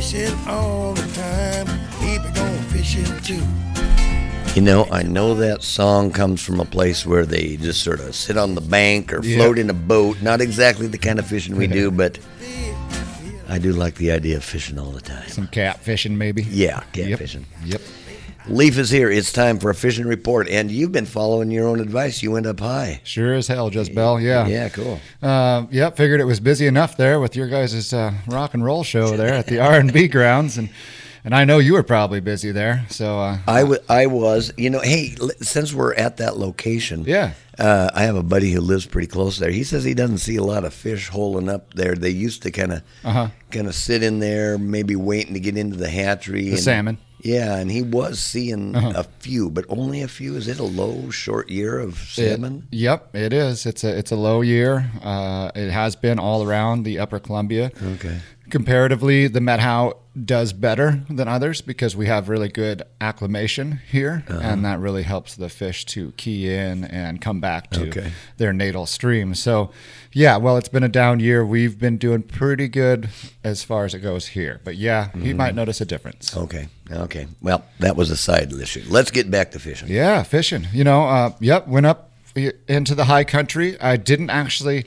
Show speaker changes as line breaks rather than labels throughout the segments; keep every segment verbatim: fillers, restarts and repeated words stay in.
fishing all the time. People going fishing too.
You know, I know that song comes from a place where they just sort of sit on the bank or float yep. in a boat. Not exactly the kind of fishing we do, but I do like the idea of fishing all the time.
Some cat fishing, maybe?
Yeah, cat
yep.
fishing.
Yep.
Leaf is here. It's time for a fishing report, and you've been following your own advice. You went up high.
Sure as hell, Just Bell. Yeah.
Yeah, cool.
Uh, yeah, figured it was busy enough there with your guys' uh, rock and roll show there at the R and B grounds, and and I know you were probably busy there. So uh,
I, w- I was. You know, hey, since we're at that location,
yeah,
uh, I have a buddy who lives pretty close there. He says he doesn't see a lot of fish holing up there. They used to kind of
uh-huh.
kind of sit in there, maybe waiting to get into the hatchery.
The
and,
salmon.
Yeah, and he was seeing uh-huh. a few, but only a few. Is it a low, short year of salmon?
It, yep, it is. It's a it's a low year. Uh, it has been all around the Upper Columbia.
Okay.
Comparatively, the Methow does better than others because we have really good acclimation here, uh-huh. and that really helps the fish to key in and come back to
okay.
their natal stream. So, yeah, well, it's been a down year. We've been doing pretty good as far as it goes here. But, yeah, mm-hmm. you might notice a difference.
Okay, okay. Well, that was a side issue. Let's get back to fishing.
Yeah, fishing. You know, uh, yep, went up into the high country. I didn't actually...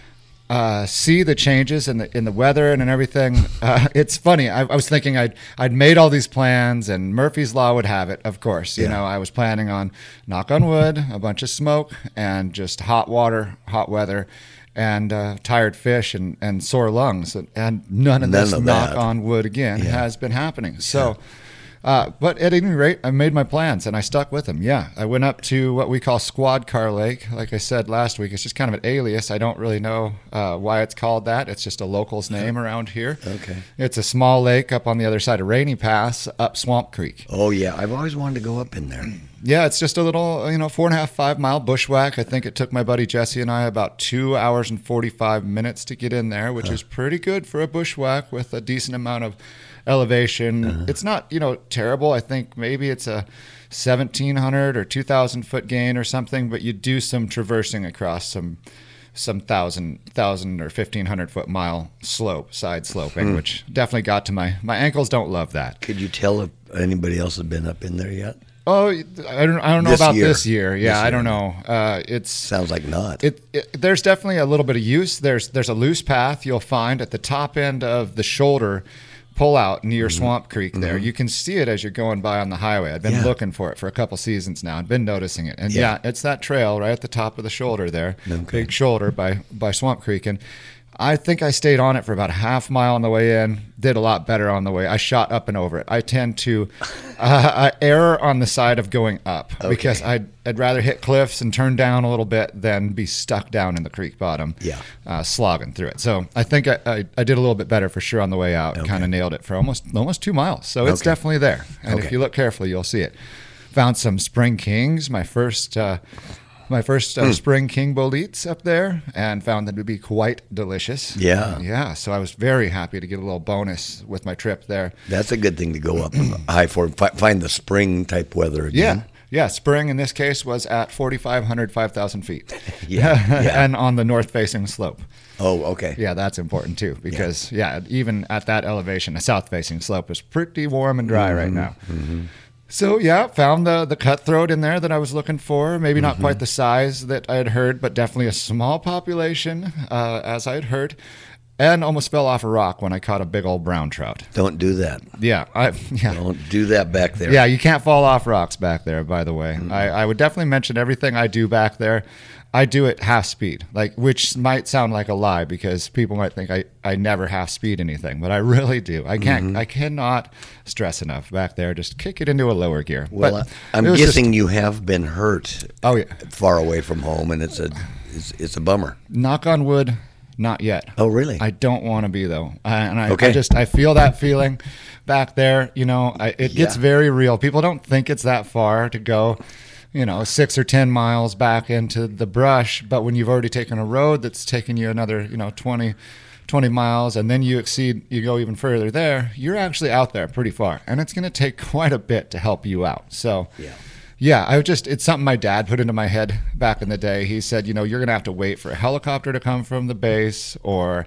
Uh, see the changes in the in the weather and, and everything. Uh, it's funny. I, I was thinking I'd I'd made all these plans, and Murphy's Law would have it. Of course, you
yeah.
know I was planning on, knock on wood, a bunch of smoke and just hot water, hot weather, and uh, tired fish and, and sore lungs, and, and none of
none
this
of
knock
that.
on wood again
yeah.
has been happening. So. Yeah. Uh, but at any rate, I made my plans and I stuck with them. Yeah, I went up to what we call Squad Car Lake. Like I said last week, it's just kind of an alias. I don't really know uh, why it's called that. It's just a local's name around here.
Okay.
It's a small lake up on the other side of Rainy Pass, up Swamp Creek.
Oh, yeah. I've always wanted to go up in there.
Yeah, it's just a little, you know, four and a half, five mile bushwhack. I think it took my buddy Jesse and I about two hours and forty-five minutes to get in there, which huh. is pretty good for a bushwhack with a decent amount of elevation. Uh-huh. It's not, you know, terrible. I think maybe it's a seventeen hundred or two thousand foot gain or something, but you do some traversing across some some thousand thousand or fifteen hundred foot mile slope, side sloping, hmm. which definitely got to my my ankles. Don't love that.
Could you tell if anybody else has been up in there yet?
Oh, I don't. I don't know
this
about
year.
this year. Yeah,
this year.
I don't know. Uh, it's
sounds like not.
It, it. There's definitely a little bit of use. There's there's a loose path you'll find at the top end of the shoulder pull out near mm-hmm. Swamp Creek there. Mm-hmm. You can see it as you're going by on the highway. I've been yeah. looking for it for a couple seasons now. I've been noticing it. And yeah. yeah, it's that trail right at the top of the shoulder there.
Okay.
Big shoulder by, by Swamp Creek. And I think I stayed on it for about a half mile on the way in, did a lot better on the way. I shot up and over it. I tend to uh, I err on the side of going up okay. because I'd, I'd rather hit cliffs and turn down a little bit than be stuck down in the creek bottom,
yeah,
uh, slogging through it. So I think I, I, I did a little bit better for sure on the way out.
Okay.
Kind of nailed it for almost almost two miles. So it's
okay.
definitely there. And
okay.
if you look carefully, you'll see it. Found some Spring Kings, my first... Uh, My first uh, mm. Spring King boletes up there, and found them to be quite delicious.
Yeah.
Uh, yeah, so I was very happy to get a little bonus with my trip there.
That's a good thing to go up high for, find the spring type weather again.
Yeah, yeah. Spring in this case was at forty-five hundred, five thousand feet.
yeah, yeah.
And on the north-facing slope.
Oh, okay.
Yeah, that's important too, because, yeah, yeah even at that elevation, a south-facing slope is pretty warm and dry mm-hmm. right now.
Mm-hmm.
So, yeah, found the, the cutthroat in there that I was looking for. Maybe not mm-hmm. quite the size that I had heard, but definitely a small population, uh, as I had heard. And almost fell off a rock when I caught a big old brown trout.
Don't do that.
Yeah. I, yeah.
Don't do that back there.
Yeah, you can't fall off rocks back there, by the way. Mm-hmm. I, I would definitely mention everything I do back there. I do it half speed, like which might sound like a lie because people might think I, I never half speed anything, but I really do. I can't mm-hmm. I cannot stress enough back there. Just kick it into a lower gear.
Well,
but
I'm guessing just, you have been hurt.
Oh yeah,
far away from home, and it's a it's, it's a bummer.
Knock on wood, not yet.
Oh really?
I don't want to be though, I, and I,
okay.
I just I feel that feeling back there. You know, I, it gets
yeah.
very real. People don't think it's that far to go. You know, six or ten miles back into the brush, but when you've already taken a road that's taken you another, you know, twenty, twenty miles, and then you exceed, you go even further there, you're actually out there pretty far, and it's going to take quite a bit to help you out. So,
yeah,
yeah, I just, it's something my dad put into my head back in the day. He said, you know, you're going to have to wait for a helicopter to come from the base, or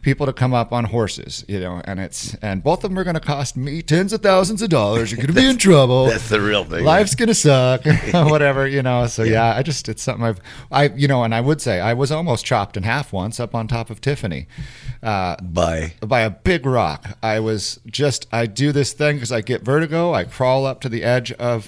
people to come up on horses, you know, and it's and both of them are going to cost me tens of thousands of dollars. You're going to be in trouble.
That's the real thing.
Life's going to suck, whatever, you know. So yeah. yeah, I just it's something I've I you know, and I would say I was almost chopped in half once up on top of Tiffany. Uh,
by
by a big rock. I was just I do this thing because I get vertigo. I crawl up to the edge of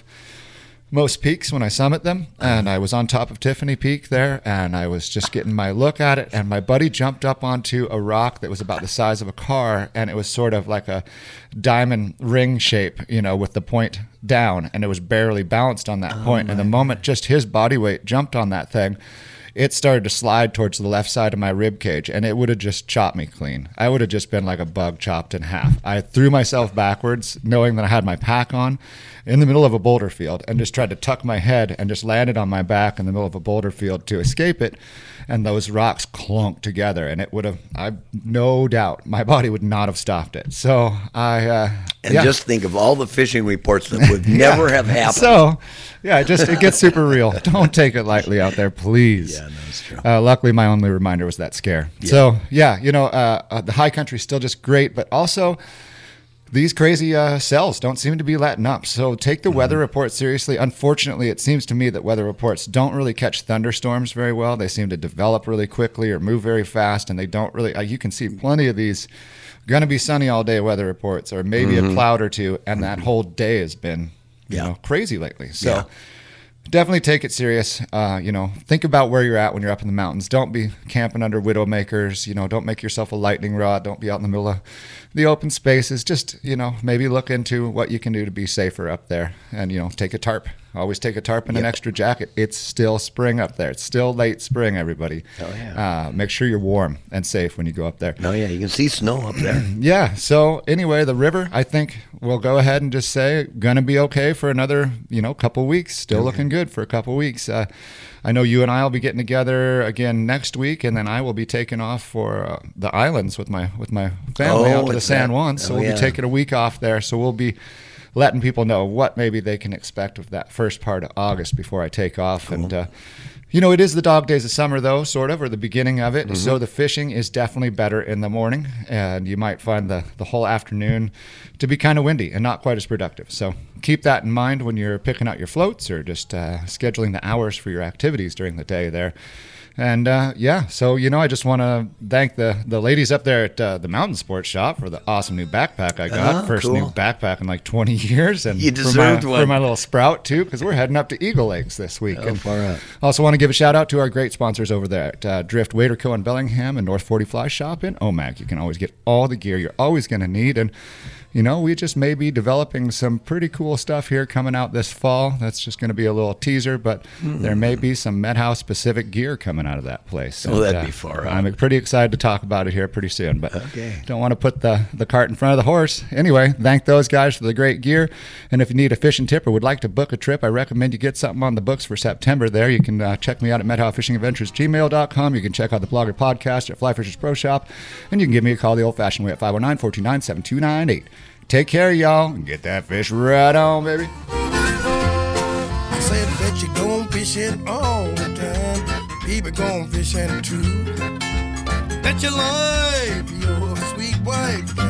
most peaks when I summit them, and I was on top of Tiffany Peak there, and I was just getting my look at it, and my buddy jumped up onto a rock that was about the size of a car, and it was sort of like a diamond ring shape, you know, with the point down, and it was barely balanced on that oh point. And the moment just his body weight jumped on that thing, it started to slide towards the left side of my rib cage, and it would have just chopped me clean. I would have just been like a bug chopped in half. I threw myself backwards, knowing that I had my pack on, in the middle of a boulder field, and just tried to tuck my head and just landed on my back in the middle of a boulder field to escape it. And those rocks clunked together, and it would have, I no doubt, my body would not have stopped it. So I, uh,
and
yeah.
just think of all the fishing reports that would never
yeah.
have happened.
So, yeah, it just it gets super real. Don't take it lightly out there, please.
Yeah, that's true.
Uh, luckily, my only reminder was that scare.
Yeah.
So, yeah, you know, uh, uh, the high country is still just great, but also these crazy uh, cells don't seem to be letting up. So take the mm-hmm. weather report seriously. Unfortunately, it seems to me that weather reports don't really catch thunderstorms very well. They seem to develop really quickly or move very fast, and they don't really uh, – you can see plenty of these going to be sunny all day weather reports, or maybe mm-hmm. a cloud or two, and that whole day has been you
yeah.
know, crazy lately. So
yeah.
definitely take it serious. Uh, you know, think about where you're at when you're up in the mountains. Don't be camping under widowmakers. You know, don't make yourself a lightning rod. Don't be out in the middle of the open spaces. Just, you know, maybe look into what you can do to be safer up there. And, you know, take a tarp. Always take a tarp and yep. an extra jacket. It's still spring up there. It's still late spring, everybody.
Oh, yeah.
Uh, make sure you're warm and safe when you go up there.
Oh, yeah. You can see snow up there.
Yeah. So, anyway, the river, I think we'll go ahead and just say, going to be okay for another, you know, couple weeks. Still okay. looking good for a couple weeks. Uh, I know you and I will be getting together again next week, and then I will be taking off for uh, the islands with my with my family
oh,
out to the San Juan. So, oh, we'll yeah. be taking a week off there. So, we'll be letting people know what maybe they can expect of that first part of August before I take off. Cool. And, uh, you know, it is the dog days of summer, though, sort of, or the beginning of it. Mm-hmm. So the fishing is definitely better in the morning, and you might find the, the whole afternoon to be kind of windy and not quite as productive. So keep that in mind when you're picking out your floats or just uh, scheduling the hours for your activities during the day there. And, uh, yeah, so, you know, I just want to thank the, the ladies up there at uh, the Mountain Sports Shop for the awesome new backpack I got.
Oh,
First
cool.
new backpack in like twenty years. And
you deserved
for my,
one.
For my little Sprout, too, because we're heading up to Eagle Lakes this week.
Oh,
and
far out.
Also want to give a shout-out to our great sponsors over there at uh, Drift, Wader Co. in Bellingham and North forty Fly Shop in Omak. You can always get all the gear you're always going to need. And, you know, we just may be developing some pretty cool stuff here coming out this fall. That's just going to be a little teaser, but mm. there may be some Medhouse-specific gear coming out of that place.
Oh, that'd
uh,
be far out.
I'm pretty excited to talk about it here pretty soon, but
okay.
don't want to put the, the cart in front of the horse. Anyway, thank those guys for the great gear. And if you need a fishing tip or would like to book a trip, I recommend you get something on the books for September there. You can uh, check me out at medhouse fishing adventures gmail dot com. You can check out the Blogger Podcast at Fly Fishers Pro Shop. And you can give me a call the old-fashioned way at five oh nine, four two nine, seven two nine eight. Take care, y'all, and get that fish right on, baby.
I said that you gon' fishing all the time. People gon' fishing too. Bet your life, your sweet wife